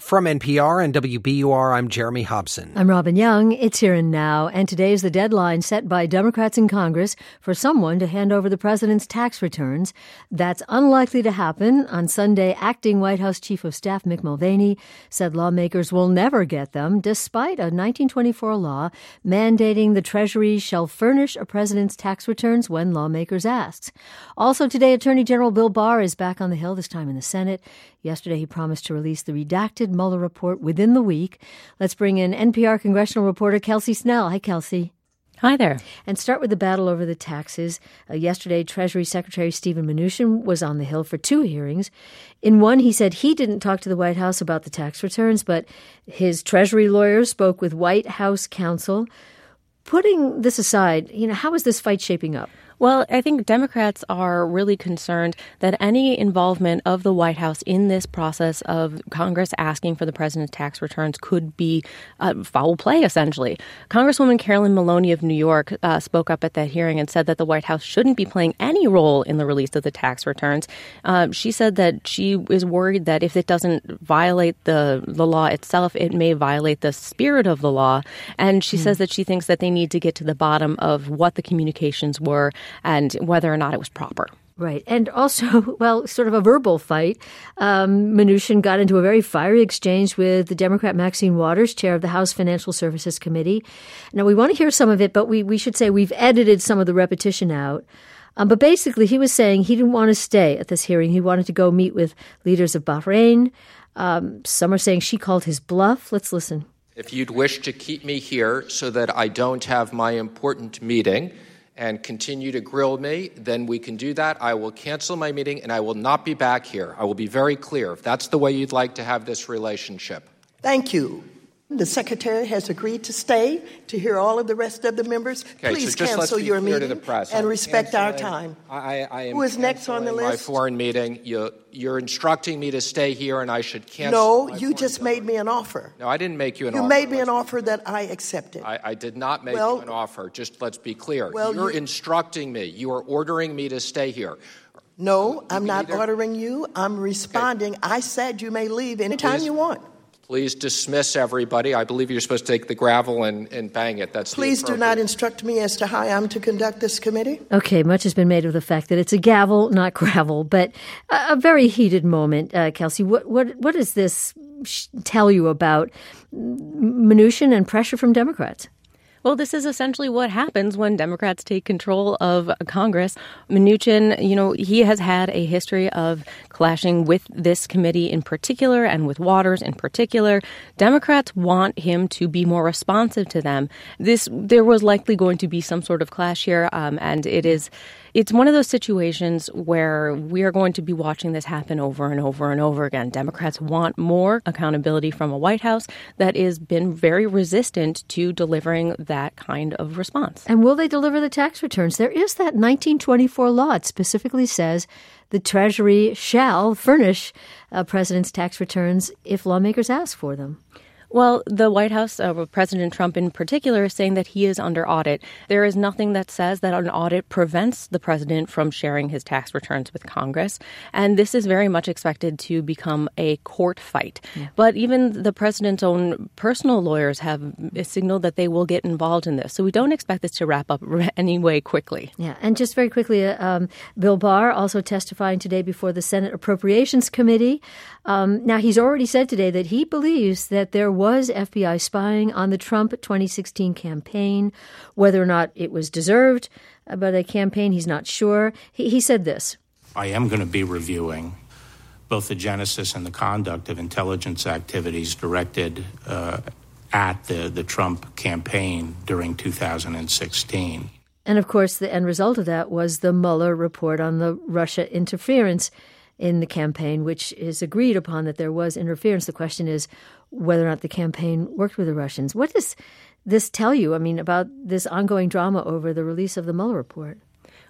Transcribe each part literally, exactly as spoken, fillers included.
From N P R and W B U R, I'm Jeremy Hobson. I'm Robin Young. It's Here and Now, and today is the deadline set by Democrats in Congress for someone to hand over the president's tax returns. That's unlikely to happen. On Sunday, acting White House Chief of Staff Mick Mulvaney said lawmakers will never get them, despite a nineteen twenty-four law mandating the Treasury shall furnish a president's tax returns when lawmakers ask. Also today, Attorney General Bill Barr is back on the Hill, this time in the Senate. Yesterday, he promised to release the redacted Mueller report within the week. Let's bring in N P R congressional reporter Kelsey Snell. Hi, Kelsey. Hi there. And start with the battle over the taxes. Uh, yesterday, Treasury Secretary Steven Mnuchin was on the Hill for two hearings. In one, he said he didn't talk to the White House about the tax returns, but his Treasury lawyers spoke with White House counsel. Putting this aside, you know, how is this fight shaping up? Well, I think Democrats are really concerned that any involvement of the White House in this process of Congress asking for the president's tax returns could be uh, foul play, essentially. Congresswoman Carolyn Maloney of New York uh, spoke up at that hearing and said that the White House shouldn't be playing any role in the release of the tax returns. Uh, she said that she is worried that if it doesn't violate the, the law itself, it may violate the spirit of the law. And she mm. says that she thinks that they need to get to the bottom of what the communications were and whether or not it was proper. Right. And also, well, sort of a verbal fight. Um, Mnuchin got into a very fiery exchange with the Democrat Maxine Waters, chair of the House Financial Services Committee. Now, we want to hear some of it, but we, we should say we've edited some of the repetition out. Um, but basically, he was saying he didn't want to stay at this hearing. He wanted to go meet with leaders of Bahrain. Um, some are saying she called his bluff. Let's listen. If you'd wish to keep me here so that I don't have my important meeting and continue to grill me, then we can do that. I will cancel my meeting and I will not be back here. I will be very clear if that's the way you'd like to have this relationship. Thank you. The secretary has agreed to stay to hear all of the rest of the members. Okay, Please so just cancel let's be your clear meeting to the press. and I'm respect our time. I, I am Who is next on the list? My foreign meeting. You, you're instructing me to stay here and I should cancel. No, you just made me an offer. No, I didn't make you an you offer. You made me let's an offer that I accepted. I, I did not make well, you an offer. Just let's be clear. Well, you're you, instructing me. You are ordering me to stay here. No, I'm not either. ordering you. I'm responding. Okay. I said you may leave anytime Please. you want. Please dismiss everybody. I believe you're supposed to take the gavel and, and bang it. That's Please do not instruct me as to how I'm to conduct this committee. Okay, much has been made of the fact that it's a gavel, not gravel, but a, a very heated moment. Uh, Kelsey, what, what, what does this sh- tell you about Mnuchin and pressure from Democrats? Well, this is essentially what happens when Democrats take control of Congress. Mnuchin, you know, he has had a history of clashing with this committee in particular and with Waters in particular. Democrats want him to be more responsive to them. This, there was likely going to be some sort of clash here, um, and it is, it's one of those situations where we are going to be watching this happen over and over and over again. Democrats want more accountability from a White House that has been very resistant to delivering that kind of response. And will they deliver the tax returns? There is that nineteen twenty-four law. It specifically says the Treasury shall furnish a president's tax returns if lawmakers ask for them. Well, the White House, uh, President Trump in particular, is saying that he is under audit. There is nothing that says that an audit prevents the president from sharing his tax returns with Congress. And this is very much expected to become a court fight. Yeah. But even the president's own personal lawyers have signaled that they will get involved in this. So we don't expect this to wrap up anyway quickly. Yeah. And just very quickly, uh, um, Bill Barr also testifying today before the Senate Appropriations Committee. Um, now, he's already said today that he believes that there was F B I spying on the Trump twenty sixteen campaign. Whether or not it was deserved by the campaign, he's not sure. He, he said this. I am going to be reviewing both the genesis and the conduct of intelligence activities directed uh, at the, the Trump campaign during two thousand sixteen. And, of course, the end result of that was the Mueller report on the Russia interference in the campaign, which is agreed upon that there was interference. The question is whether or not the campaign worked with the Russians. What does this tell you, I mean, about this ongoing drama over the release of the Mueller report?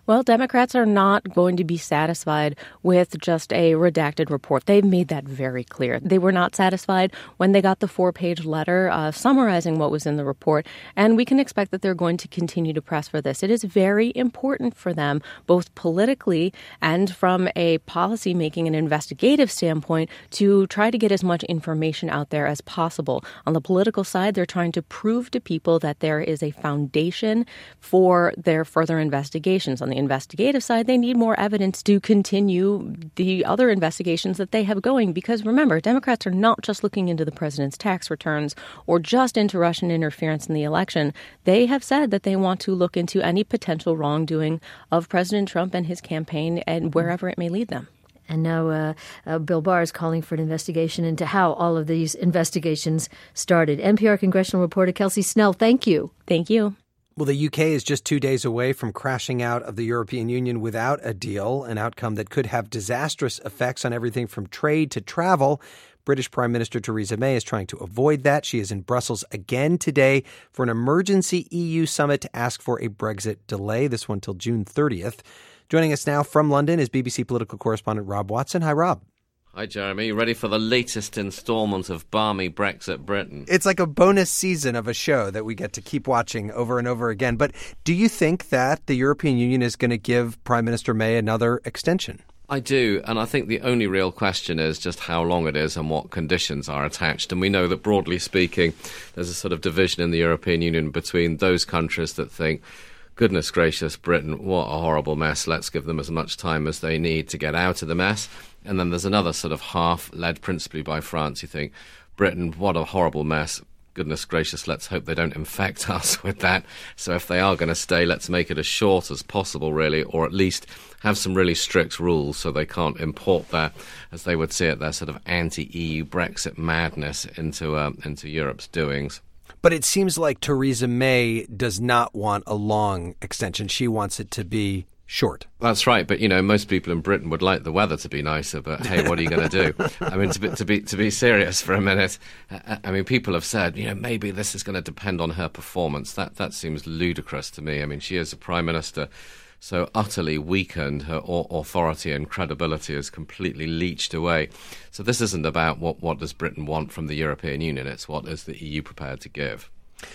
Well, Democrats are not going to be satisfied with just a redacted report. They've made that very clear. They were not satisfied when they got the four-page letter uh, summarizing what was in the report, and we can expect that they're going to continue to press for this. It is very important for them, both politically and from a policy-making and investigative standpoint, to try to get as much information out there as possible. On the political side, they're trying to prove to people that there is a foundation for their further investigations. On the investigative side, they need more evidence to continue the other investigations that they have going. Because remember, Democrats are not just looking into the president's tax returns or just into Russian interference in the election. They have said that they want to look into any potential wrongdoing of President Trump and his campaign and wherever it may lead them. And now uh, uh, Bill Barr is calling for an investigation into how all of these investigations started. N P R congressional reporter Kelsey Snell, thank you. Thank you. Well, the U K is just two days away from crashing out of the European Union without a deal, an outcome that could have disastrous effects on everything from trade to travel. British Prime Minister Theresa May is trying to avoid that. She is in Brussels again today for an emergency E U summit to ask for a Brexit delay, this one till June thirtieth. Joining us now from London is B B C political correspondent Rob Watson. Hi, Rob. Hi, Jeremy. You ready for the latest instalment of balmy Brexit Britain? It's like a bonus season of a show that we get to keep watching over and over again. But do you think that the European Union is going to give Prime Minister May another extension? I do, and I think the only real question is just how long it is and what conditions are attached. And we know that, broadly speaking, there's a sort of division in the European Union between those countries that think, goodness gracious, Britain, what a horrible mess. Let's give them as much time as they need to get out of the mess. And then there's another sort of half, led principally by France. You think, Britain, what a horrible mess. Goodness gracious, let's hope they don't infect us with that. So if they are going to stay, let's make it as short as possible, really, or at least have some really strict rules so they can't import that, as they would see it, their sort of anti-E U Brexit madness into um, into Europe's doings. But it seems like Theresa May does not want a long extension. She wants it to be short. That's right. But, you know, most people in Britain would like the weather to be nicer. But, hey, what are you going to do? I mean, to be, to be to be serious for a minute, I mean, people have said, you know, maybe this is going to depend on her performance. That, that seems ludicrous to me. I mean, she is a prime minister so utterly weakened, her authority and credibility is completely leached away. So this isn't about what, what does Britain want from the European Union, it's what is the E U prepared to give.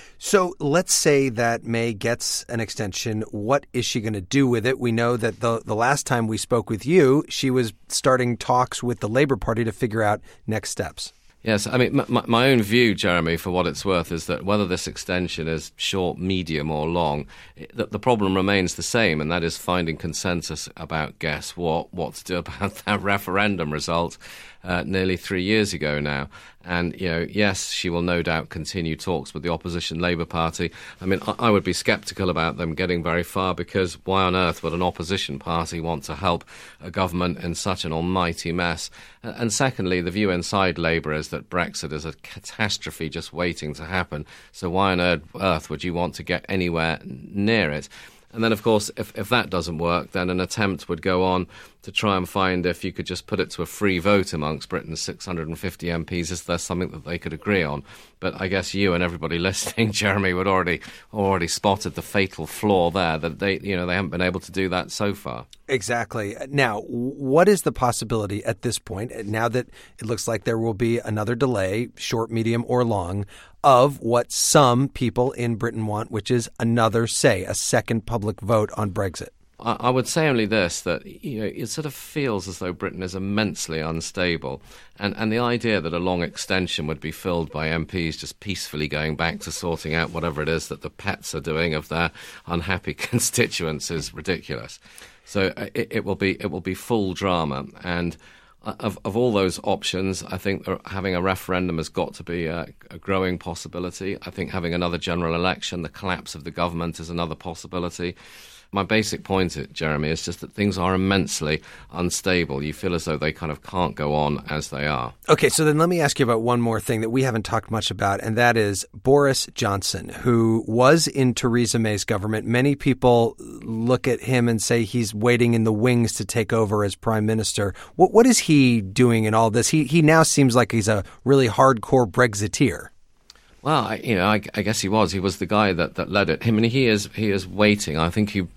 So let's say that May gets an extension. What is she going to do with it? We know that the, the last time we spoke with you, she was starting talks with the Labour Party to figure out next steps. Yes, I mean, my, my own view, Jeremy, for what it's worth, is that whether this extension is short, medium or long, the, the problem remains the same, and that is finding consensus about, guess what, what to do about that referendum result uh, nearly three years ago now. And, you know, yes, she will no doubt continue talks with the opposition Labour Party. I mean, I, I would be sceptical about them getting very far, because why on earth would an opposition party want to help a government in such an almighty mess? And, and secondly, the view inside Labour is that Brexit is a catastrophe just waiting to happen. So why on earth would you want to get anywhere near it? And then, of course, if, if that doesn't work, then an attempt would go on to try and find if you could just put it to a free vote amongst Britain's six hundred fifty M Ps, is there something that they could agree on? But I guess you and everybody listening, Jeremy, would already already spotted the fatal flaw there, that they, you know, they haven't been able to do that so far. Exactly. Now, what is the possibility at this point, now that it looks like there will be another delay, short, medium, or long, of what some people in Britain want, which is another say, a second public vote on Brexit? I would say only this, that, you know, it sort of feels as though Britain is immensely unstable. And, and the idea that a long extension would be filled by M Ps just peacefully going back to sorting out whatever it is that the pets are doing of their unhappy constituents is ridiculous. So it, it will be it will be full drama. And Of, of all those options, I think having a referendum has got to be a, a growing possibility. I think having another general election, the collapse of the government, is another possibility. My basic point, Jeremy, is just that things are immensely unstable. You feel as though they kind of can't go on as they are. Okay, so then let me ask you about one more thing that we haven't talked much about, and that is Boris Johnson, who was in Theresa May's government. Many people look at him and say he's waiting in the wings to take over as prime minister. What what is he doing in all this? He he now seems like he's a really hardcore Brexiteer. Well, I, you know, I, I guess he was. He was the guy that, that led it. I mean, he is he is waiting. I think he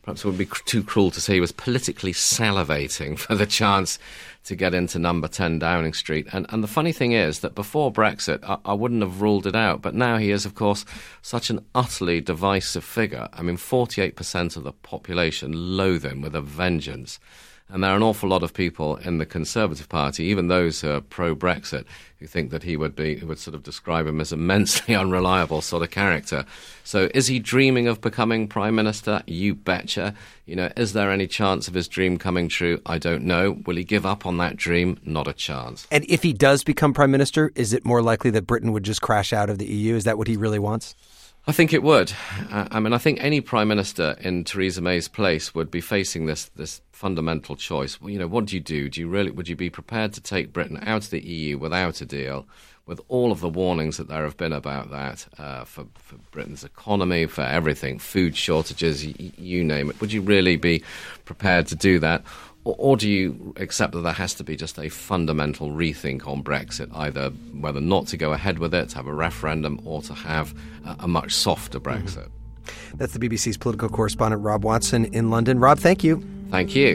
perhaps it would be cr- too cruel to say he was politically salivating for the chance to get into number ten Downing Street. And, and the funny thing is that before Brexit, I, I wouldn't have ruled it out. But now he is, of course, such an utterly divisive figure. I mean, forty-eight percent of the population loathe him with a vengeance. And there are an awful lot of people in the Conservative Party, even those who are pro-Brexit, who think that he would be, who would sort of describe him as immensely unreliable sort of character. So is he dreaming of becoming Prime Minister? You betcha. You know, is there any chance of his dream coming true? I don't know. Will he give up on that dream? Not a chance. And if he does become Prime Minister, is it more likely that Britain would just crash out of the E U? Is that what he really wants? I think it would. Uh, I mean, I think any Prime Minister in Theresa May's place would be facing this this fundamental choice. Well, you know, what do you do? Do you really would you be prepared to take Britain out of the E U without a deal, with all of the warnings that there have been about that uh, for, for Britain's economy, for everything, food shortages, y- you name it? Would you really be prepared to do that? Or, or do you accept that there has to be just a fundamental rethink on Brexit, either whether not to go ahead with it, to have a referendum, or to have a, a much softer Brexit? Mm-hmm. That's the B B C's political correspondent, Rob Watson, in London. Rob, thank you. Thank you.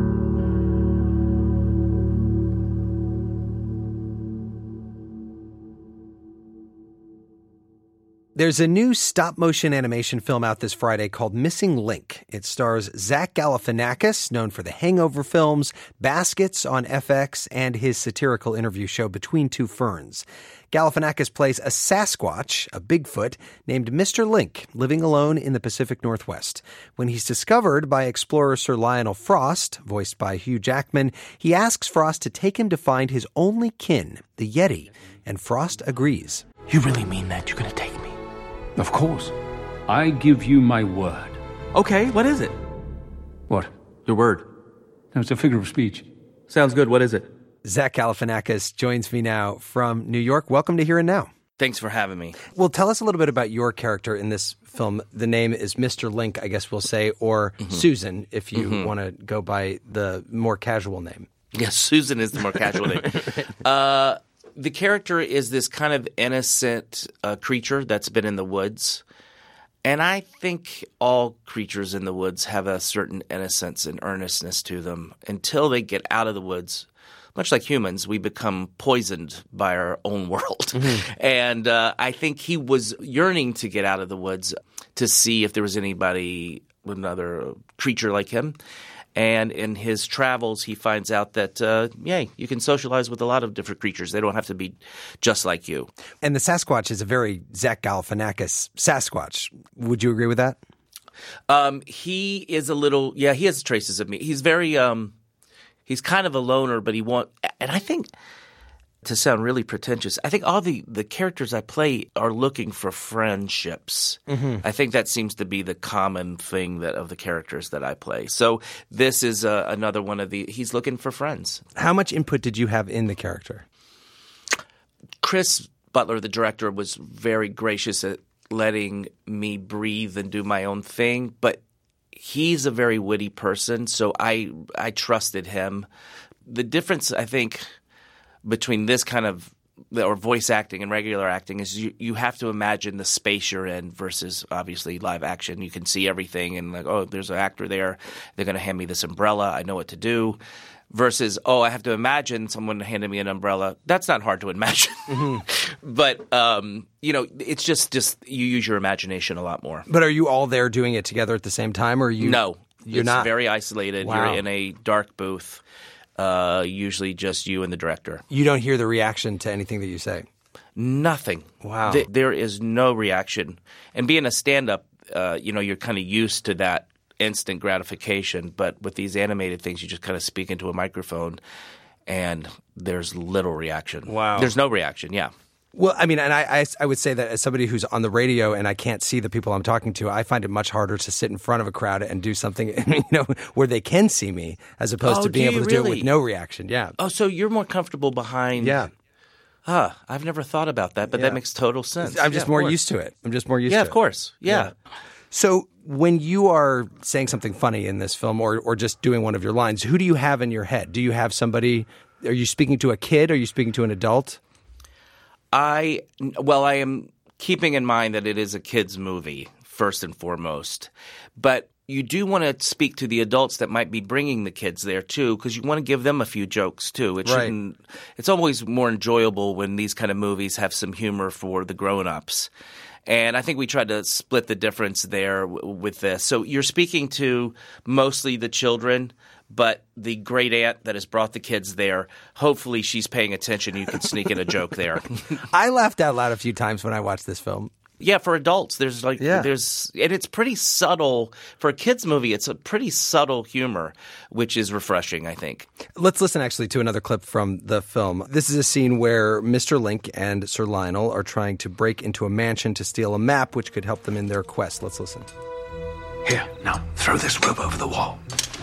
There's a new stop-motion animation film out this Friday called Missing Link. It stars Zach Galifianakis, known for the Hangover films, Baskets on F X, and his satirical interview show Between Two Ferns. Galifianakis plays a Sasquatch, a Bigfoot, named Mister Link, living alone in the Pacific Northwest. When he's discovered by explorer Sir Lionel Frost, voiced by Hugh Jackman, he asks Frost to take him to find his only kin, the Yeti, and Frost agrees. You really mean that? You're going to take me? Of course. I give you my word. Okay, what is it? What? Your word. No, it's a figure of speech. Sounds good. What is it? Zach Galifianakis joins me now from New York. Welcome to Here and Now. Thanks for having me. Well, tell us a little bit about your character in this film. The name is Mister Link, I guess we'll say, or mm-hmm. Susan, if you mm-hmm. want to go by the more casual name. Yes, Susan is the more casual name. Uh, the character is this kind of innocent uh, creature that's been in the woods. And I think all creatures in the woods have a certain innocence and earnestness to them until they get out of the woods. Much like humans, we become poisoned by our own world. Mm-hmm. And uh, I think he was yearning to get out of the woods to see if there was anybody, another creature like him. And in his travels, he finds out that, uh, yeah, you can socialize with a lot of different creatures. They don't have to be just like you. And the Sasquatch is a very Zach Galifianakis Sasquatch. Would you agree with that? Um, he is a little – yeah, he has traces of me. He's very um, – he's kind of a loner, but he won't – and I think – to sound really pretentious, I think all the, the characters I play are looking for friendships. Mm-hmm. I think that seems to be the common thing that of the characters that I play. So this is uh, another one of the – he's looking for friends. How much input did you have in the character? Chris Butler, the director, was very gracious at letting me breathe and do my own thing, but he's a very witty person, so I I trusted him. The difference, I think – between this kind of or voice acting and regular acting is you, you have to imagine the space you're in versus obviously live action. You can see everything and like, oh, there's an actor there. They're going to hand me this umbrella. I know what to do. Versus, oh, I have to imagine someone handing me an umbrella. That's not hard to imagine. Mm-hmm. But, um, you know, it's just, just you use your imagination a lot more. But are you all there doing it together at the same time? Or are you? No. You're it's not? Very isolated. Wow. You're in a dark booth. Uh, usually just you and the director. You don't hear the reaction to anything that you say? Nothing. Wow. Th- there is no reaction. And being a stand-up, uh, you know, you're kind of used to that instant gratification. But with these animated things, you just kind of speak into a microphone and there's little reaction. Wow. There's no reaction, yeah. Well, I mean, and I, I, I would say that as somebody who's on the radio and I can't see the people I'm talking to, I find it much harder to sit in front of a crowd and do something, you know, where they can see me as opposed oh, to being do able to really? do it with no reaction. Yeah. Oh, so you're more comfortable behind. Yeah. Huh. I've never thought about that, but yeah. that makes total sense. I'm just yeah, more used to it. I'm just more used yeah, to it. Yeah, of course. Yeah. yeah. So when you are saying something funny in this film or, or just doing one of your lines, who do you have in your head? Do you have somebody – are you speaking to a kid? Are you speaking to an adult? I well, I am keeping in mind that it is a kids' movie first and foremost, but you do want to speak to the adults that might be bringing the kids there too, because you want to give them a few jokes too. It Right. shouldn't. It's always more enjoyable when these kind of movies have some humor for the grown-ups. And I think we tried to split the difference there w- with this. So you're speaking to mostly the children, but the great aunt that has brought the kids there, hopefully she's paying attention. You can sneak in a joke there. I laughed out loud a few times when I watched this film. Yeah, for adults, there's like Yeah. there's and it's pretty subtle for a kids movie. It's a pretty subtle humor, which is refreshing, I think. Let's listen actually to another clip from the film. This is a scene where Mister Link and Sir Lionel are trying to break into a mansion to steal a map which could help them in their quest. Let's listen. Here, now, throw this rope over the wall.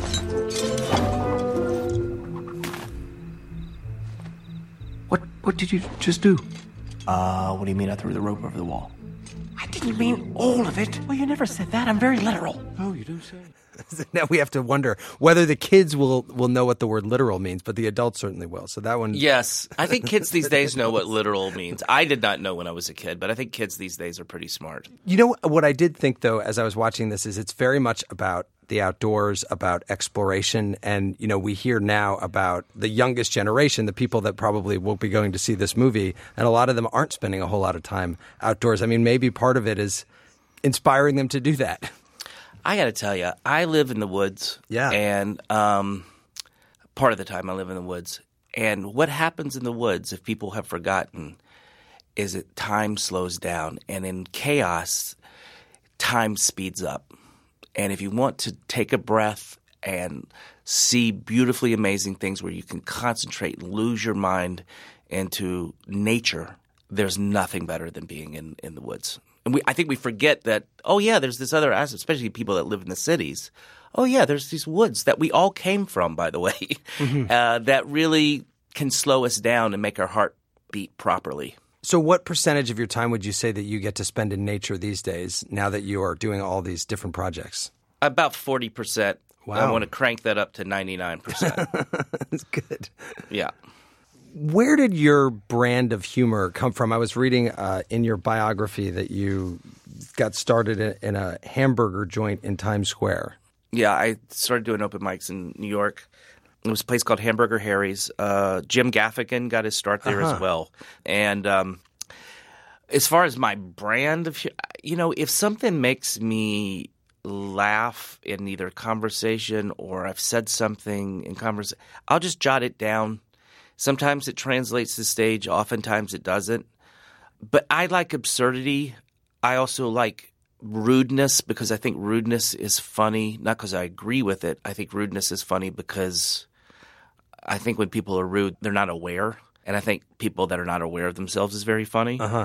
What what did you just do? Uh, what do you mean I threw the rope over the wall? I didn't mean all of it. Well, you never said that. I'm very literal. Oh, you do say. Now we have to wonder whether the kids will, will know what the word literal means, but the adults certainly will. So that one... Yes. I think kids these days know what literal means. I did not know when I was a kid, but I think kids these days are pretty smart. You know what I did think, though, as I was watching this, is it's very much about the outdoors, about exploration. And, you know, we hear now about the youngest generation, the people that probably will be going to see this movie, and a lot of them aren't spending a whole lot of time outdoors. I mean, maybe part of it is inspiring them to do that. I got to tell you, I live in the woods. Yeah. And um, part of the time I live in the woods. And what happens in the woods, if people have forgotten, is that time slows down. And in chaos, time speeds up. And if you want to take a breath and see beautifully amazing things where you can concentrate and lose your mind into nature, there's nothing better than being in, in the woods. And we, I think we forget that, oh, yeah, there's this other aspect, especially people that live in the cities. Oh, yeah, there's these woods that we all came from, by the way, mm-hmm. uh, that really can slow us down and make our heart beat properly. So what percentage of your time would you say that you get to spend in nature these days now that you are doing all these different projects? About forty percent. Wow. I want to crank that up to ninety-nine percent. That's good. Yeah. Where did your brand of humor come from? I was reading uh, in your biography that you got started in, in a hamburger joint in Times Square. Yeah, I started doing open mics in New York. It was a place called Hamburger Harry's. Uh, Jim Gaffigan got his start there uh-huh. as well. And um, as far as my brand of, you know, if something makes me laugh in either conversation or I've said something in conversation, I'll just jot it down. Sometimes it translates to stage. Oftentimes it doesn't. But I like absurdity. I also like rudeness because I think rudeness is funny. Not because I agree with it. I think rudeness is funny because I think when people are rude, they're not aware. And I think people that are not aware of themselves is very funny. Uh-huh.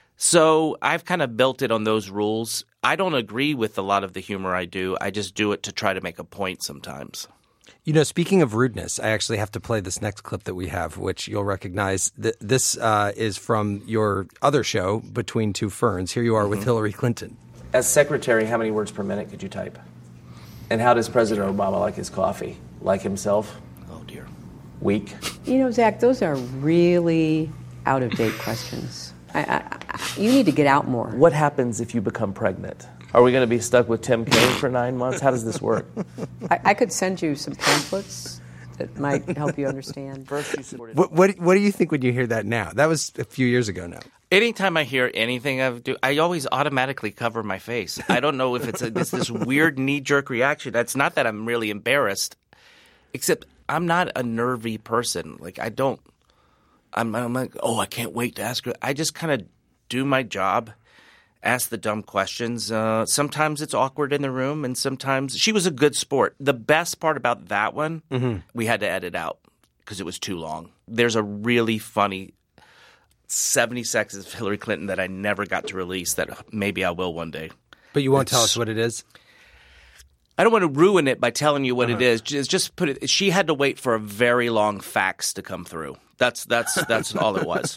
So I've kind of built it on those rules. I don't agree with a lot of the humor I do. I just do it to try to make a point sometimes. You know, speaking of rudeness, I actually have to play this next clip that we have, which you'll recognize. Th- this uh, is from your other show, Between Two Ferns. Here you are mm-hmm. with Hillary Clinton. As secretary, how many words per minute could you type? And how does President Obama like his coffee? Like himself? Oh, dear. Weak? You know, Zach, those are really out-of-date questions. I, I, I, you need to get out more. What happens if you become pregnant? Are we going to be stuck with Tim Kaine for nine months? How does this work? I, I could send you some pamphlets that might help you understand. First, you supported. What, what, what do you think when you hear that now? That was a few years ago now. Anytime I hear anything I do, I always automatically cover my face. I don't know if it's, a, it's this weird knee-jerk reaction. That's not that I'm really embarrassed, except I'm not a nervy person. Like, I don't I'm, – I'm like, oh, I can't wait to ask her. I just kind of do my job, ask the dumb questions. Uh, sometimes it's awkward in the room, and sometimes – she was a good sport. The best part about that one, mm-hmm. we had to edit out because it was too long. There's a really funny – seventy seconds of Hillary Clinton that I never got to release that maybe I will one day. But you won't it's, tell us what it is? I don't want to ruin it by telling you what uh-huh. it is. Just, just put it. She had to wait for a very long fax to come through. That's that's that's all it was.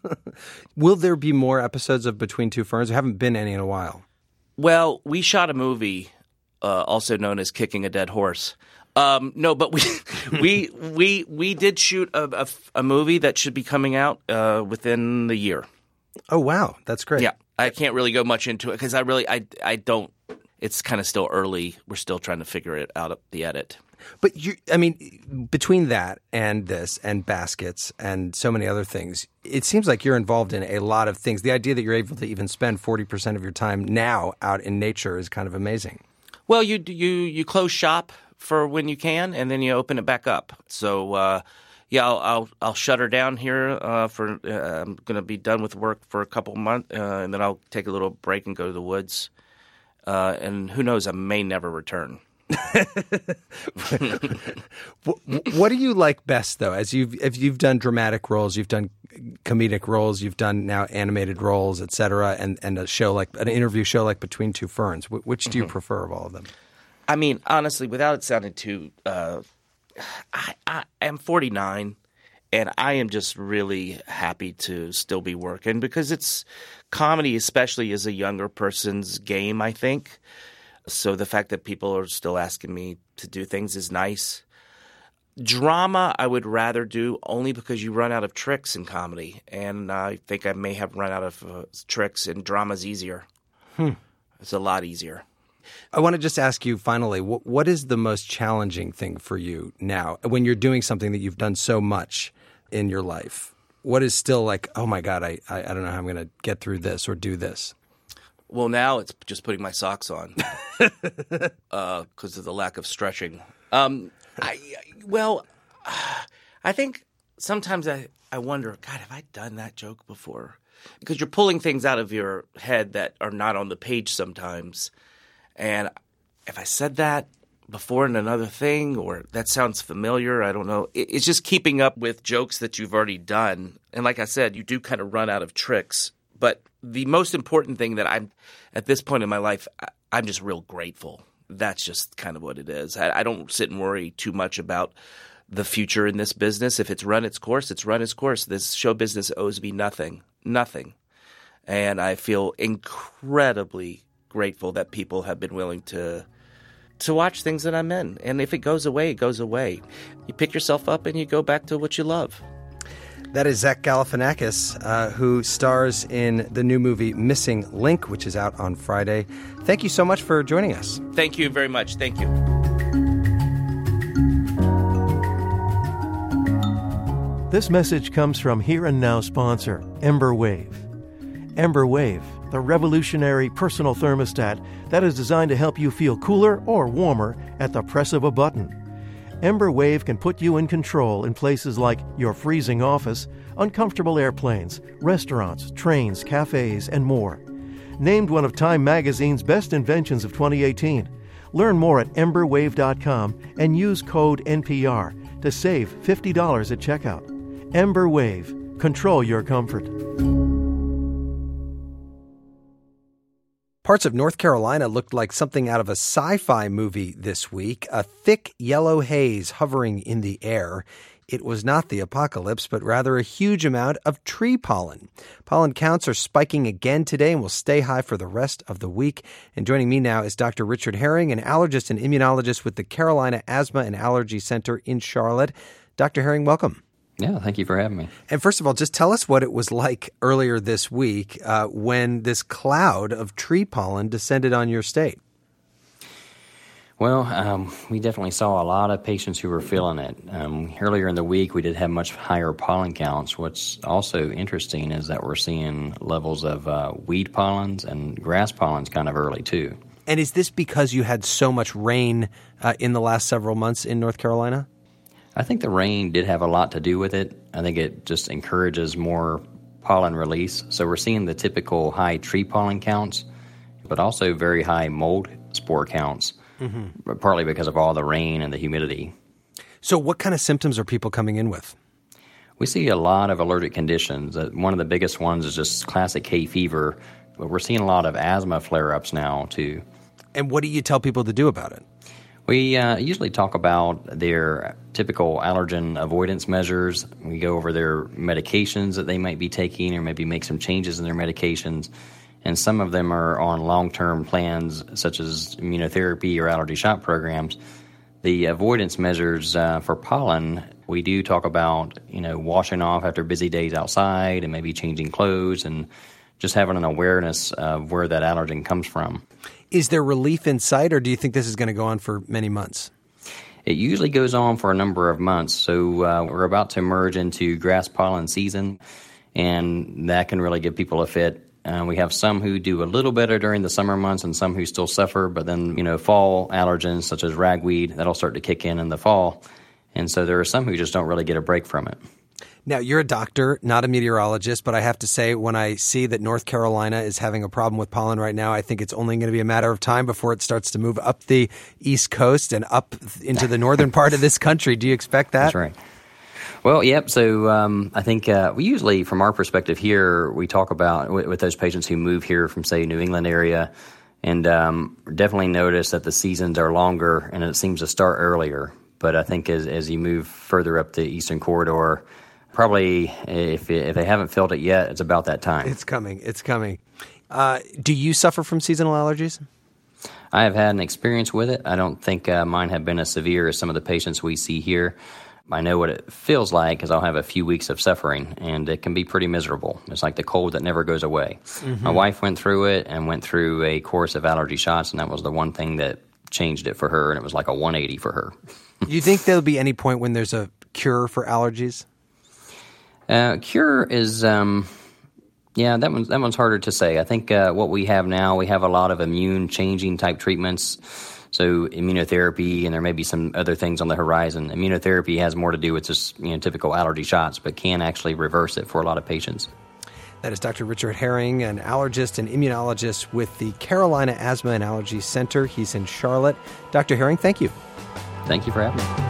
Will there be more episodes of Between Two Ferns? There haven't been any in a while. Well, we shot a movie, uh, also known as Kicking a Dead Horse. Um, no, but we we we we did shoot a, a, a movie that should be coming out uh, within the year. Oh wow, that's great. Yeah, I can't really go much into it because I really I I don't it's kind of still early. We're still trying to figure it out, the edit. But you, I mean, between that and this and baskets and so many other things, it seems like you're involved in a lot of things. The idea that you're able to even spend forty percent of your time now out in nature is kind of amazing. Well, you you you close shop for when you can, and then you open it back up. So, uh, yeah, I'll, I'll I'll shutter down here uh, for. Uh, I'm going to be done with work for a couple months, uh, and then I'll take a little break and go to the woods. Uh, and who knows? I may never return. what, what do you like best, though? As you've if you've done dramatic roles, you've done comedic roles, you've done now animated roles, et cetera, and and a show like an interview show like Between Two Ferns. Which do you mm-hmm. prefer of all of them? I mean, honestly, without it sounding too, uh, I, I am forty-nine, and I am just really happy to still be working because it's comedy, especially is a younger person's game, I think. So the fact that people are still asking me to do things is nice. Drama, I would rather do only because you run out of tricks in comedy, and I think I may have run out of uh, tricks, and drama's easier. Hmm. It's a lot easier. I want to just ask you finally, what, what is the most challenging thing for you now when you're doing something that you've done so much in your life? What is still like, oh my God, I, I, I don't know how I'm going to get through this or do this? Well, now it's just putting my socks on because uh, of the lack of stretching. Um, I, well, I think sometimes I, I wonder, God, have I done that joke before? Because you're pulling things out of your head that are not on the page sometimes. And if I said that before in another thing, or that sounds familiar, I don't know. It, it's just keeping up with jokes that you've already done. And like I said, you do kind of run out of tricks. But the most important thing that I'm at this point in my life, I, I'm just real grateful. That's just kind of what it is. I, I don't sit and worry too much about the future in this business. If it's run its course, it's run its course. This show business owes me nothing, nothing. And I feel incredibly grateful that people have been willing to to watch things that I'm in. And if it goes away, it goes away. You pick yourself up and you go back to what you love. That is Zach Galifianakis, uh, who stars in the new movie Missing Link, which is out on Friday. Thank you so much for joining us. Thank you very much. Thank you. This message comes from Here and Now sponsor, Ember Wave. Ember Wave, the revolutionary personal thermostat that is designed to help you feel cooler or warmer at the press of a button. Ember Wave can put you in control in places like your freezing office, uncomfortable airplanes, restaurants, trains, cafes, and more. Named one of Time Magazine's best inventions of twenty eighteen. Learn more at ember wave dot com and use code N P R to save fifty dollars at checkout. Ember Wave. Control your comfort. Parts of North Carolina looked like something out of a sci-fi movie this week, a thick yellow haze hovering in the air. It was not the apocalypse, but rather a huge amount of tree pollen. Pollen counts are spiking again today and will stay high for the rest of the week. And joining me now is Doctor Richard Herring, an allergist and immunologist with the Carolina Asthma and Allergy Center in Charlotte. Doctor Herring, welcome. Yeah, thank you for having me. And first of all, just tell us what it was like earlier this week uh, when this cloud of tree pollen descended on your state. Well, um, we definitely saw a lot of patients who were feeling it. Um, earlier in the week, we did have much higher pollen counts. What's also interesting is that we're seeing levels of uh, weed pollens and grass pollens kind of early, too. And is this because you had so much rain uh, in the last several months in North Carolina? I think the rain did have a lot to do with it. I think it just encourages more pollen release. So we're seeing the typical high tree pollen counts, but also very high mold spore counts, mm-hmm. partly because of all the rain and the humidity. So what kind of symptoms are people coming in with? We see a lot of allergic conditions. Uh, one of the biggest ones is just classic hay fever, but we're seeing a lot of asthma flare-ups now, too. And what do you tell people to do about it? We uh, usually talk about their typical allergen avoidance measures. We go over their medications that they might be taking or maybe make some changes in their medications. And some of them are on long-term plans such as immunotherapy or allergy shot programs. The avoidance measures uh, for pollen, we do talk about, you know, washing off after busy days outside and maybe changing clothes and just having an awareness of where that allergen comes from. Is there relief in sight, or do you think this is going to go on for many months? It usually goes on for a number of months. So uh, we're about to emerge into grass pollen season, and that can really give people a fit. Uh, we have some who do a little better during the summer months and some who still suffer, but then, you know, fall allergens such as ragweed, that'll start to kick in in the fall. And so there are some who just don't really get a break from it. Now, you're a doctor, not a meteorologist, but I have to say when I see that North Carolina is having a problem with pollen right now, I think it's only going to be a matter of time before it starts to move up the East Coast and up into the northern part of this country. Do you expect that? That's right. Well, yep. So um, I think uh, we usually, from our perspective here, we talk about with, with those patients who move here from, say, New England area, and um, definitely notice that the seasons are longer and it seems to start earlier. But I think as, as you move further up the eastern corridor, probably if, if they haven't felt it yet, it's about that time. It's coming. It's coming. Uh, do you suffer from seasonal allergies? I have had an experience with it. I don't think uh, mine have been as severe as some of the patients we see here. I know what it feels like because I'll have a few weeks of suffering, and it can be pretty miserable. It's like the cold that never goes away. Mm-hmm. My wife went through it and went through a course of allergy shots, and that was the one thing that changed it for her, and it was like a one eighty for her. Do you think there'll be any point when there's a cure for allergies? Uh, cure is, um, yeah, that one's, that one's harder to say. I think uh, what we have now, we have a lot of immune-changing type treatments. So immunotherapy, and there may be some other things on the horizon. Immunotherapy has more to do with just, you know, typical allergy shots, but can actually reverse it for a lot of patients. That is Doctor Richard Herring, an allergist and immunologist with the Carolina Asthma and Allergy Center. He's in Charlotte. Doctor Herring, thank you. Thank you for having me.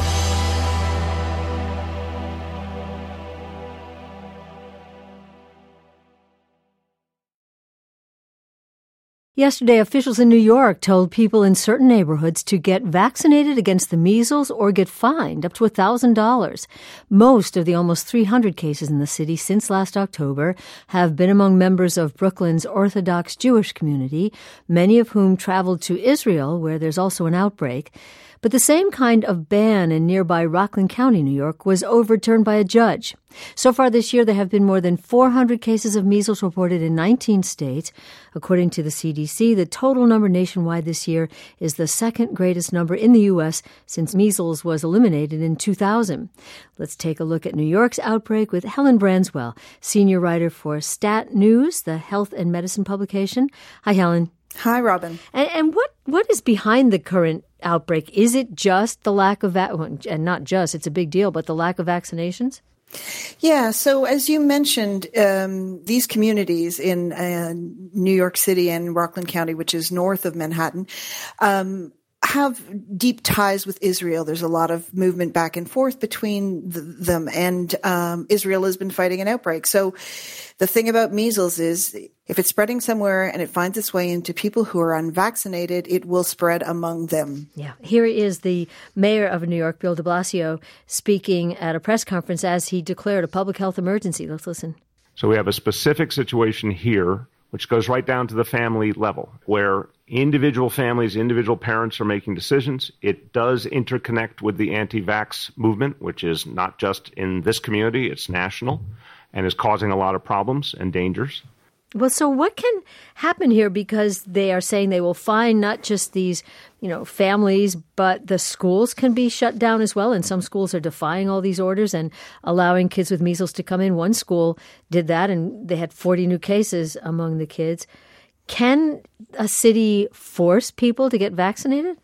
Yesterday, officials in New York told people in certain neighborhoods to get vaccinated against the measles or get fined up to one thousand dollars. Most of the almost three hundred cases in the city since last October have been among members of Brooklyn's Orthodox Jewish community, many of whom traveled to Israel, where there's also an outbreak. But the same kind of ban in nearby Rockland County, New York, was overturned by a judge. So far this year, there have been more than four hundred cases of measles reported in nineteen states. According to the C D C, the total number nationwide this year is the second greatest number in the U S since measles was eliminated in two thousand. Let's take a look at New York's outbreak with Helen Branswell, senior writer for Stat News, the health and medicine publication. Hi, Helen. Hi, Robin. And, and what, what is behind the current outbreak? Is it just the lack of, va- and not just, it's a big deal, but the lack of vaccinations? Yeah, so as you mentioned, um, these communities in uh, New York City and Rockland County, which is north of Manhattan, um, have deep ties with Israel. There's a lot of movement back and forth between the, them, and um, Israel has been fighting an outbreak. So the thing about measles is if it's spreading somewhere and it finds its way into people who are unvaccinated, it will spread among them. Yeah. Here is the mayor of New York, Bill de Blasio, speaking at a press conference as he declared a public health emergency. Let's listen. So we have a specific situation here, which goes right down to the family level, where individual families, individual parents are making decisions. It does interconnect with the anti-vax movement, which is not just in this community, it's national, and is causing a lot of problems and dangers. Well, so what can happen here? Because they are saying they will fine not just these, you know, families, but the schools can be shut down as well. And some schools are defying all these orders and allowing kids with measles to come in. One school did that, and they had forty new cases among the kids. Can a city force people to get vaccinated?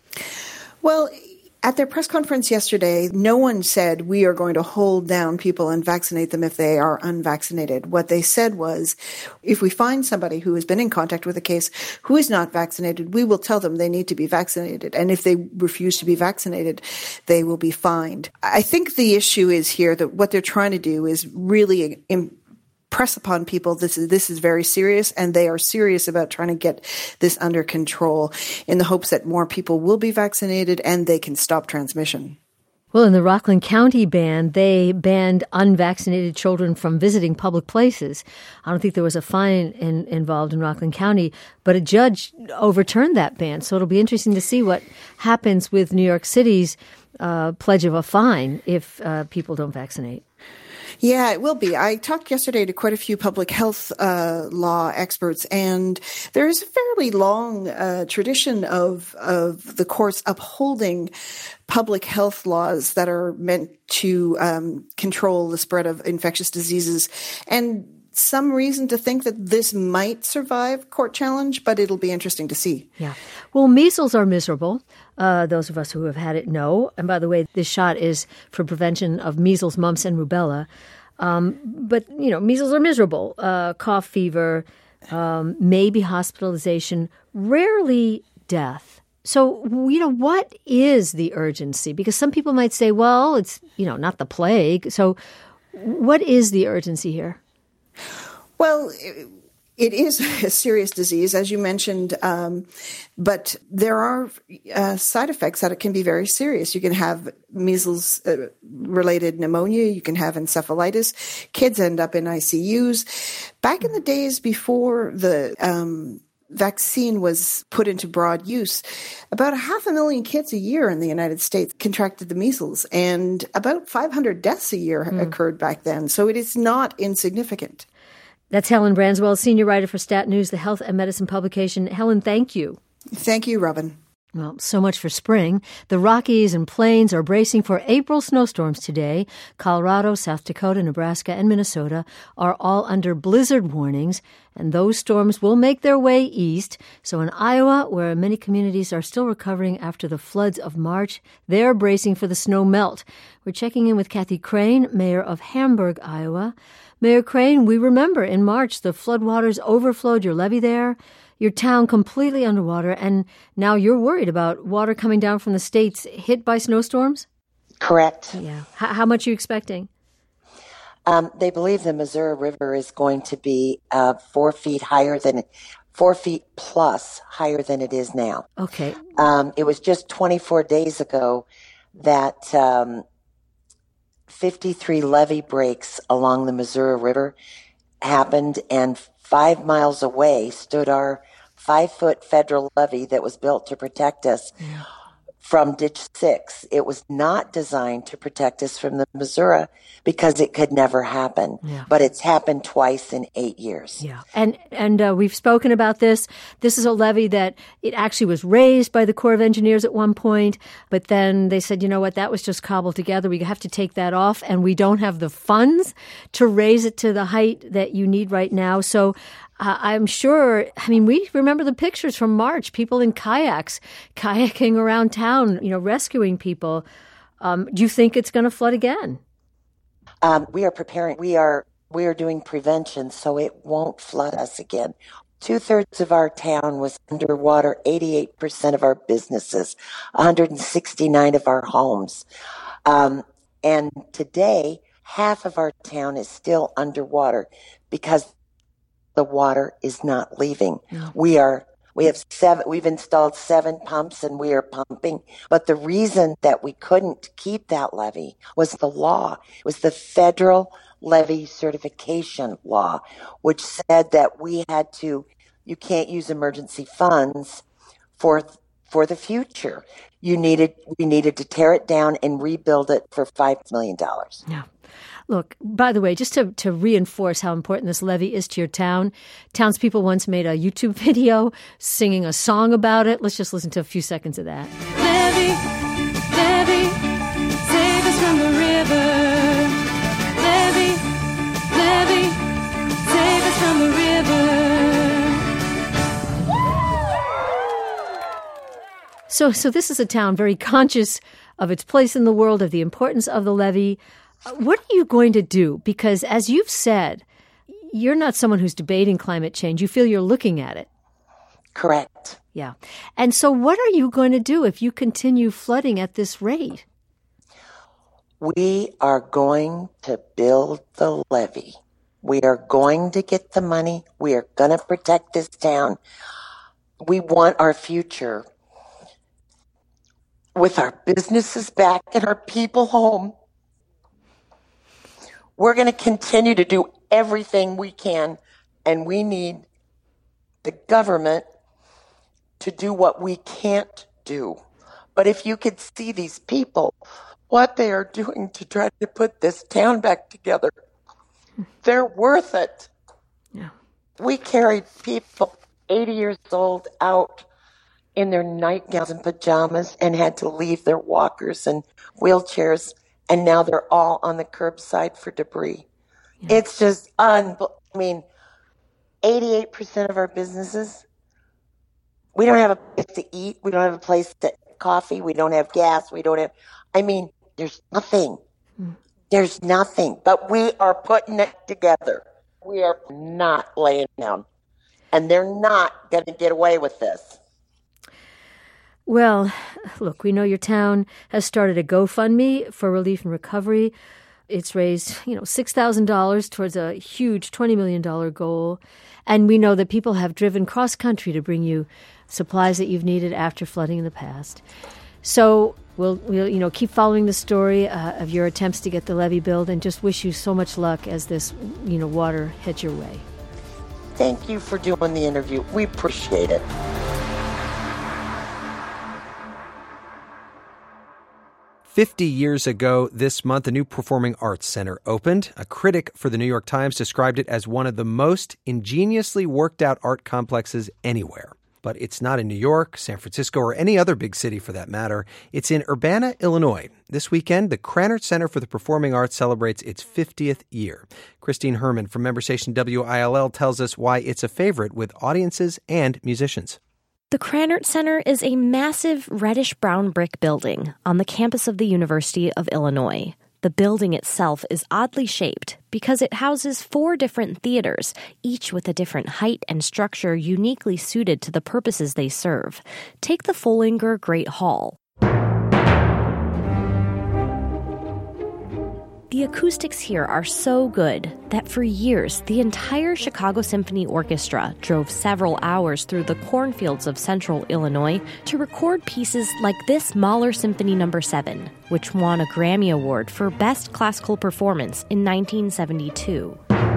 Well, at their press conference yesterday, no one said we are going to hold down people and vaccinate them if they are unvaccinated. What they said was, if we find somebody who has been in contact with a case who is not vaccinated, we will tell them they need to be vaccinated. And if they refuse to be vaccinated, they will be fined. I think the issue is here that what they're trying to do is really im- press upon people this is this is very serious, and they are serious about trying to get this under control in the hopes that more people will be vaccinated and they can stop transmission. Well, in the Rockland County ban, they banned unvaccinated children from visiting public places. I don't think there was a fine in, involved in Rockland County, but a judge overturned that ban. So it'll be interesting to see what happens with New York City's uh, pledge of a fine if uh, people don't vaccinate. Yeah, it will be. I talked yesterday to quite a few public health uh, law experts, and there is a fairly long uh, tradition of of the courts upholding public health laws that are meant to um, control the spread of infectious diseases, and some reason to think that this might survive court challenge, but it'll be interesting to see. Yeah. Well, measles are miserable. Uh, those of us who have had it know. And by the way, this shot is for prevention of measles, mumps, and rubella. Um, but, you know, measles are miserable. Uh, cough, fever, um, maybe hospitalization, rarely death. So, you know, what is the urgency? Because some people might say, well, it's, you know, not the plague. So what is the urgency here? Well, it is a serious disease, as you mentioned, um, but there are uh, side effects that it can be very serious. You can have measles-related uh, pneumonia. You can have encephalitis. Kids end up in I C Us. Back in the days before the um, vaccine was put into broad use, about a half a million kids a year in the United States contracted the measles, and about five hundred deaths a year mm. occurred back then. So it is not insignificant. That's Helen Branswell, senior writer for Stat News, the health and medicine publication. Helen, thank you. Thank you, Robin. Well, so much for spring. The Rockies and Plains are bracing for April snowstorms today. Colorado, South Dakota, Nebraska, and Minnesota are all under blizzard warnings, and those storms will make their way east. So in Iowa, where many communities are still recovering after the floods of March, they're bracing for the snow melt. We're checking in with Kathy Crane, mayor of Hamburg, Iowa. Mayor Crane, we remember in March the floodwaters overflowed your levee there, your town completely underwater, and now you're worried about water coming down from the states hit by snowstorms? Correct. Yeah. H- how much are you expecting? Um, they believe the Missouri River is going to be uh, four feet higher than, four feet plus higher than it is now. Okay. Um, it was just twenty-four days ago that um, fifty-three levee breaks along the Missouri River happened, and five miles away stood our five-foot federal levee that was built to protect us yeah. from Ditch six. It was not designed to protect us from the Missouri because it could never happen. Yeah. But it's happened twice in eight years. Yeah, and and uh, we've spoken about this. This is a levee that it actually was raised by the Corps of Engineers at one point, but then they said, you know what, that was just cobbled together. We have to take that off, and we don't have the funds to raise it to the height that you need right now. So Uh, I'm sure, I mean, we remember the pictures from March, people in kayaks, kayaking around town, you know, rescuing people. Um, do you think it's going to flood again? Um, we are preparing. We are we are doing prevention, so it won't flood us again. Two-thirds of our town was underwater, eighty-eight percent of our businesses, one hundred sixty-nine of our homes. Um, and today, half of our town is still underwater because the water is not leaving. No. We are, we have seven, we've installed seven pumps and we are pumping. But the reason that we couldn't keep that levee was the law. It was the federal levee certification law, which said that we had to, you can't use emergency funds for, for the future. You needed, we needed to tear it down and rebuild it for five million dollars. Yeah. Look, by the way, just to, to reinforce how important this levee is to your town, townspeople once made a YouTube video singing a song about it. Let's just listen to a few seconds of that. Levee, levee, save us from the river. Levee, levee, save us from the river. So, so this is a town very conscious of its place in the world, of the importance of the levee. What are you going to do? Because as you've said, you're not someone who's debating climate change. You feel you're looking at it. Correct. Yeah. And so what are you going to do if you continue flooding at this rate? We are going to build the levee. We are going to get the money. We are going to protect this town. We want our future with our businesses back and our people home. We're going to continue to do everything we can, and we need the government to do what we can't do. But if you could see these people what they are doing to try to put this town back together. They're worth it. Yeah. We carried people eighty years old out in their nightgowns and pajamas and had to leave their walkers and wheelchairs, and now they're all on the curbside for debris. Yeah. It's just unbelievable. I mean, eighty-eight percent of our businesses, we don't have a place to eat. We don't have a place to coffee. We don't have gas. We don't have, I mean, there's nothing. Mm. There's nothing. But we are putting it together. We are not laying down. And they're not going to get away with this. Well, look, we know your town has started a GoFundMe for relief and recovery. It's raised, you know, six thousand dollars towards a huge twenty million dollars goal. And we know that people have driven cross-country to bring you supplies that you've needed after flooding in the past. So we'll, we'll you know, keep following the story uh, of your attempts to get the levee built and just wish you so much luck as this, you know, water heads your way. Thank you for doing the interview. We appreciate it. Fifty years ago this month, a new performing arts center opened. A critic for the New York Times described it as one of the most ingeniously worked out art complexes anywhere. But it's not in New York, San Francisco, or any other big city for that matter. It's in Urbana, Illinois. This weekend, the Krannert Center for the Performing Arts celebrates its fiftieth year. Christine Herman from member station W I L L tells us why it's a favorite with audiences and musicians. The Krannert Center is a massive reddish-brown brick building on the campus of the University of Illinois. The building itself is oddly shaped because it houses four different theaters, each with a different height and structure uniquely suited to the purposes they serve. Take the Follinger Great Hall. The acoustics here are so good that for years, the entire Chicago Symphony Orchestra drove several hours through the cornfields of central Illinois to record pieces like this Mahler Symphony Number seven, which won a Grammy Award for Best Classical Performance in nineteen seventy-two.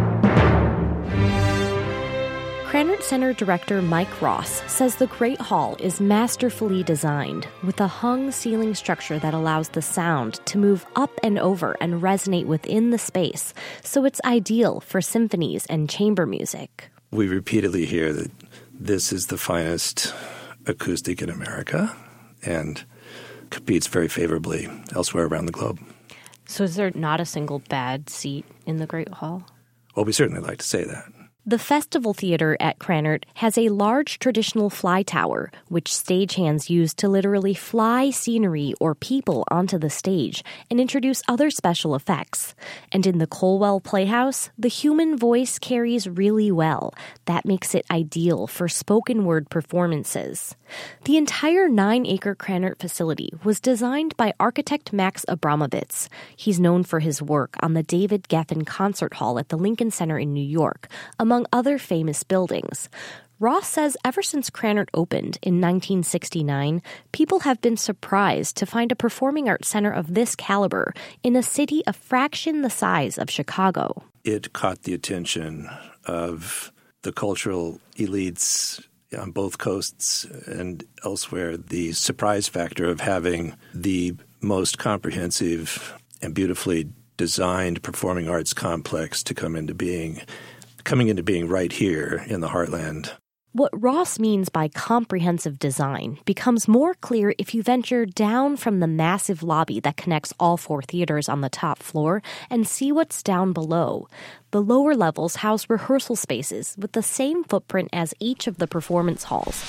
Krannert Center director Mike Ross says the Great Hall is masterfully designed with a hung ceiling structure that allows the sound to move up and over and resonate within the space, so it's ideal for symphonies and chamber music. We repeatedly hear that this is the finest acoustic in America and competes very favorably elsewhere around the globe. So is there not a single bad seat in the Great Hall? Well, we certainly like to say that. The Festival Theater at Krannert has a large traditional fly tower, which stagehands use to literally fly scenery or people onto the stage and introduce other special effects. And in the Colwell Playhouse, the human voice carries really well. That makes it ideal for spoken word performances. The entire nine-acre Krannert facility was designed by architect Max Abramovitz. He's known for his work on the David Geffen Concert Hall at the Lincoln Center in New York, among other famous buildings. Ross says ever since Krannert opened in nineteen sixty-nine, people have been surprised to find a performing arts center of this caliber in a city a fraction the size of Chicago. It caught the attention of the cultural elites on both coasts and elsewhere. The surprise factor of having the most comprehensive and beautifully designed performing arts complex to come into being coming into being right here in the heartland. What Ross means by comprehensive design becomes more clear if you venture down from the massive lobby that connects all four theaters on the top floor and see what's down below. The lower levels house rehearsal spaces with the same footprint as each of the performance halls.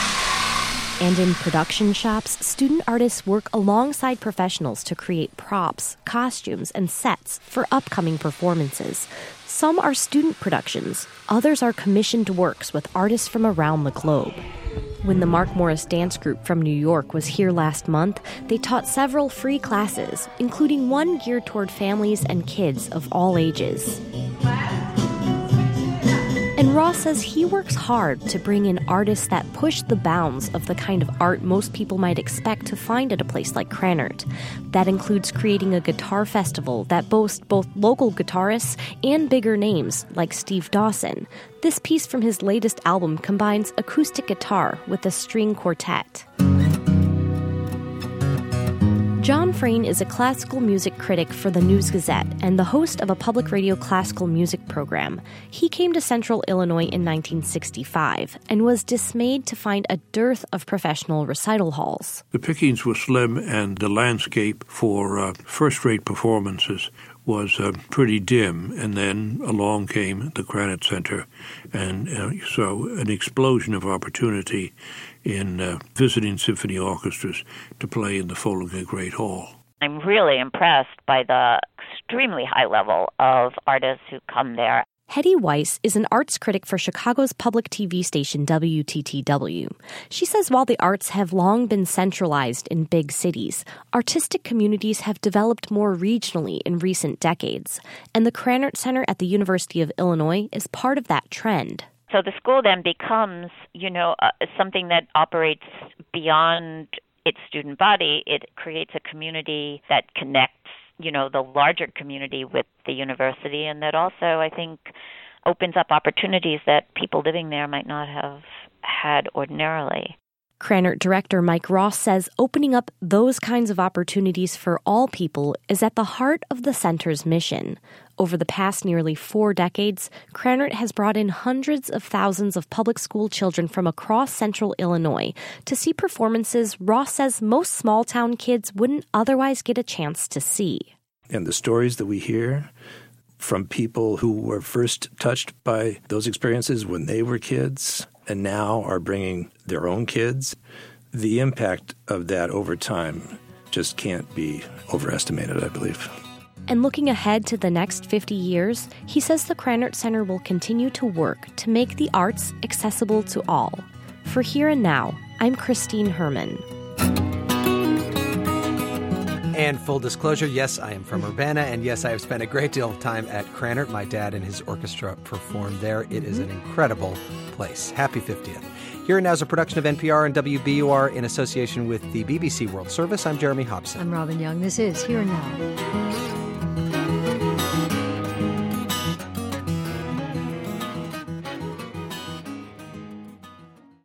And in production shops, student artists work alongside professionals to create props, costumes, and sets for upcoming performances. Some are student productions, others are commissioned works with artists from around the globe. When the Mark Morris Dance Group from New York was here last month, they taught several free classes, including one geared toward families and kids of all ages. And Ross says he works hard to bring in artists that push the bounds of the kind of art most people might expect to find at a place like Krannert. That includes creating a guitar festival that boasts both local guitarists and bigger names like Steve Dawson. This piece from his latest album combines acoustic guitar with a string quartet. John Frayne is a classical music critic for the News Gazette and the host of a public radio classical music program. He came to Central Illinois in nineteen sixty-five and was dismayed to find a dearth of professional recital halls. The pickings were slim, and the landscape for uh, first-rate performances was uh, pretty dim. And then along came the Krannert Center, and uh, so an explosion of opportunity in uh, visiting symphony orchestras to play in the Follager Great Hall. I'm really impressed by the extremely high level of artists who come there. Hetty Weiss is an arts critic for Chicago's public T V station W T T W. She says while the arts have long been centralized in big cities, artistic communities have developed more regionally in recent decades, and the Krannert Center at the University of Illinois is part of that trend. So the school then becomes, you know, uh, something that operates beyond its student body. It creates a community that connects, you know, the larger community with the university, and that also, I think, opens up opportunities that people living there might not have had ordinarily. Krannert director Mike Ross says opening up those kinds of opportunities for all people is at the heart of the center's mission. Over the past nearly four decades, Krannert has brought in hundreds of thousands of public school children from across central Illinois to see performances Ross says most small-town kids wouldn't otherwise get a chance to see. And the stories that we hear from people who were first touched by those experiences when they were kids and now are bringing their own kids, the impact of that over time just can't be overestimated, I believe. And looking ahead to the next fifty years, he says the Krannert Center will continue to work to make the arts accessible to all. For Here and Now, I'm Christine Herman. And full disclosure, yes, I am from Urbana, and yes, I have spent a great deal of time at Krannert. My dad and his orchestra performed there. It is an incredible place. Happy fiftieth. Here and Now is a production of N P R and W B U R in association with the B B C World Service. I'm Jeremy Hobson. I'm Robin Young. This is Here and Now.